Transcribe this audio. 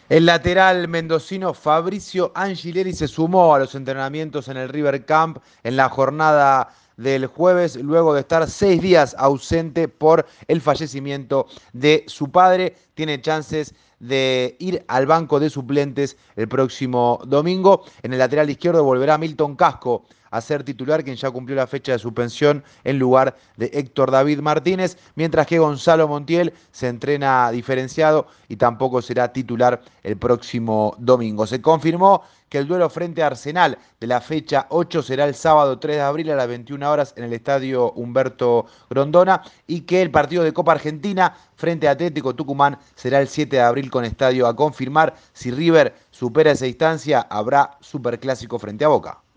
El lateral mendocino Fabricio Angileri se sumó a los entrenamientos en el River Camp en la jornada del jueves, luego de estar 6 días ausente por el fallecimiento de su padre. Tiene chances de ir al banco de suplentes el próximo domingo. En el lateral izquierdo volverá Milton Casco a ser titular, quien ya cumplió la fecha de suspensión en lugar de Héctor David Martínez, mientras que Gonzalo Montiel se entrena diferenciado y tampoco será titular el próximo domingo. Se confirmó que el duelo frente a Arsenal de la fecha 8 será el sábado 3 de abril a las 21 horas en el estadio Humberto Grondona y que el partido de Copa Argentina frente a Atlético Tucumán será el 7 de abril con estadio a confirmar. Si River supera esa instancia, habrá superclásico frente a Boca.